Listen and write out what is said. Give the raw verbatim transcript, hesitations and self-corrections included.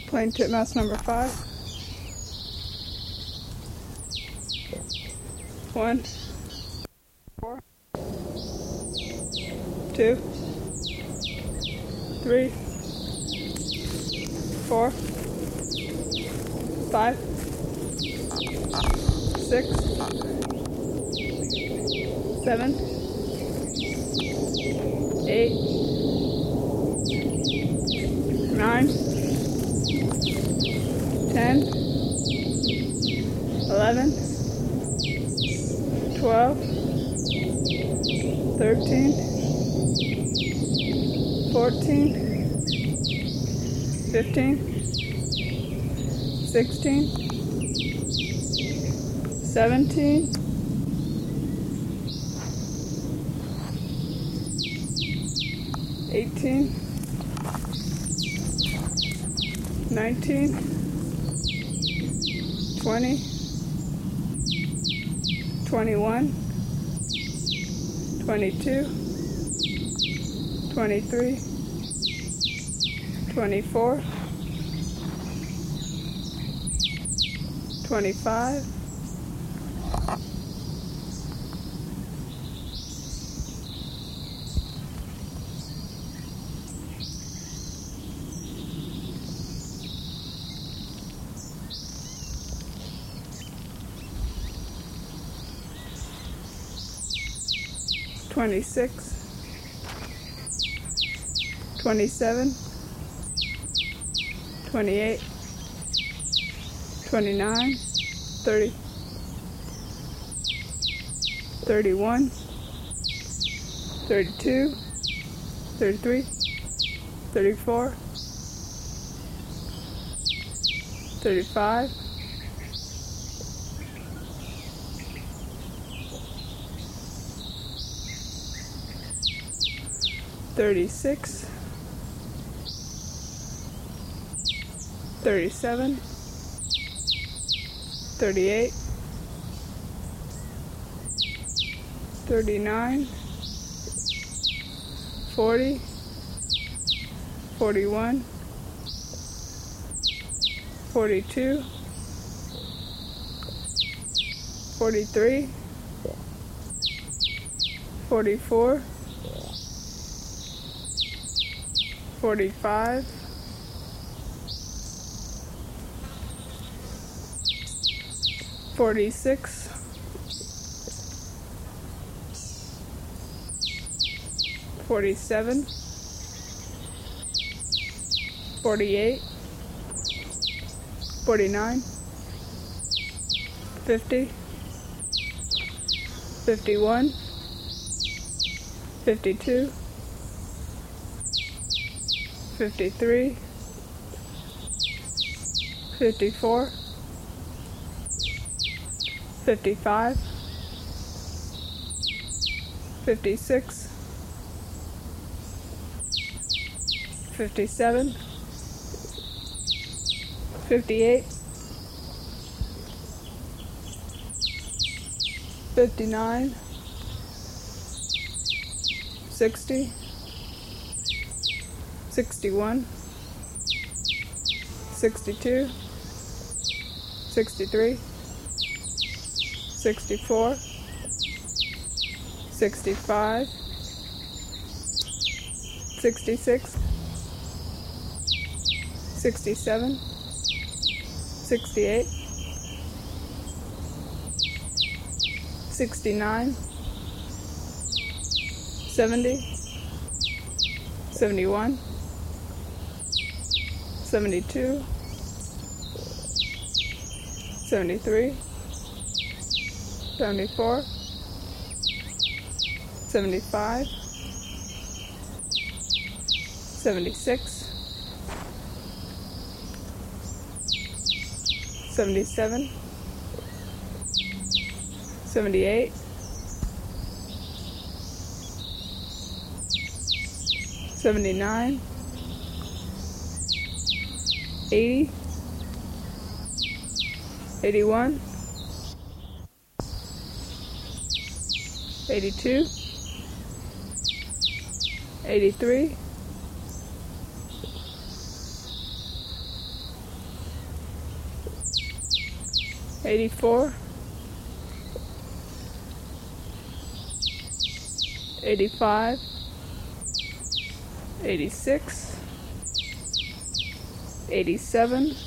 Plain titmouse number five. One, four, two, three, four, five, six, seven, eight, nine, ten, eleven, twelve, thirteen, fourteen, fifteen, sixteen, seventeen, eighteen, nineteen, twenty, twenty-one, twenty-two, twenty-three, twenty-four, twenty-five, twenty-six, twenty-seven, twenty-eight, twenty-nine, thirty, thirty-one, thirty-two, thirty-three, thirty-four, thirty-five, thirty-six, thirty-seven, thirty-eight, thirty-nine, forty, forty-one, forty-two, forty-three, forty-four, forty-five, forty-six, forty-seven, forty-eight, forty-nine, fifty, fifty-one, fifty-two, fifty-three, fifty-four, fifty-five, fifty-six, fifty-seven, fifty-eight, fifty-nine, sixty, sixty-one, sixty-two, sixty-three, sixty-four, sixty-five, sixty-six, sixty-seven, sixty-eight, sixty-nine, seventy, seventy-one, seventy-two, seventy-three, seventy-four, seventy-five, seventy-six, seventy-seven, seventy-eight, seventy-nine, eighty, eighty-one, eighty-two, eighty-three, eighty-four, eighty-five, eighty-six, eighty-seven,